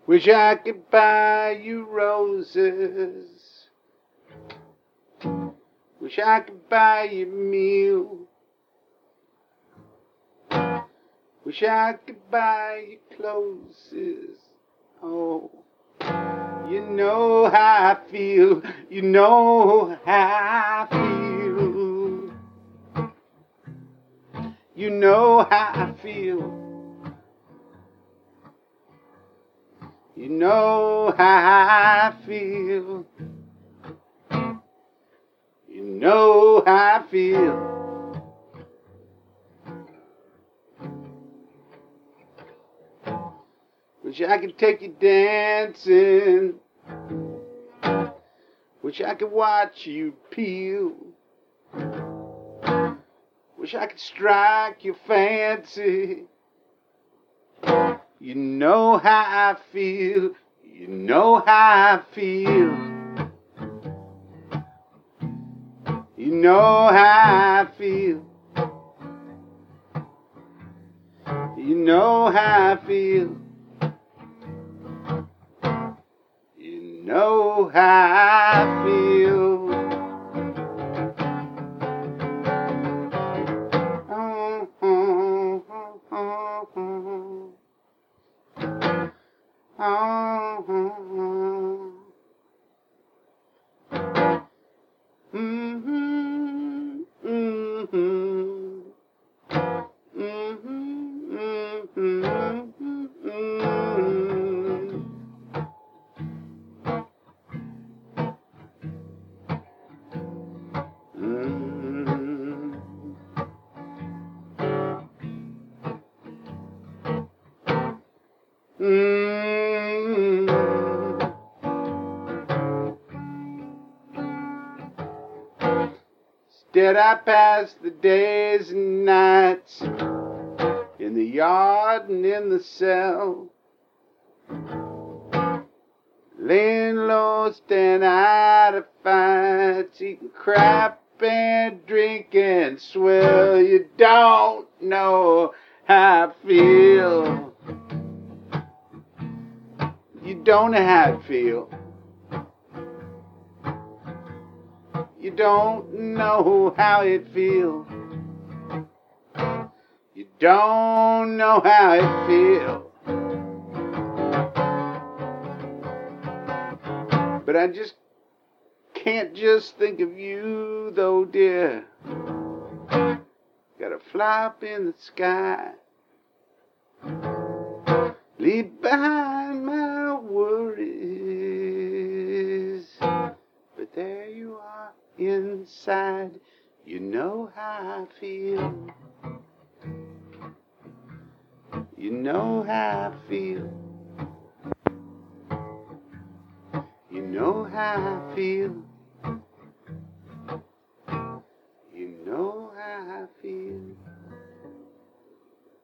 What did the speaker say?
Wish I could buy you roses. Wish I could buy you a meal. Wish I could buy you clothes. Oh, you know how I feel. You know how I feel. You know how I feel. You know how I feel. You know how I feel. Wish I could take you dancing. Wish I could watch you peel. Wish I could strike your fancy. You know how I feel. You know how I feel. You know how I feel. You know how I feel. You know how I feel. Instead I pass the days and nights in the yard and in the cell, laying low, staying out of fights, eating crap and drinking swill. You don't know how I feel. You don't know how I feel. You don't know how it feels. You don't know how it feels. But I just can't just think of you, though, dear. Gotta fly up in the sky, leave behind my worries. But there you are inside. You know how I feel. You know how I feel. You know how I feel.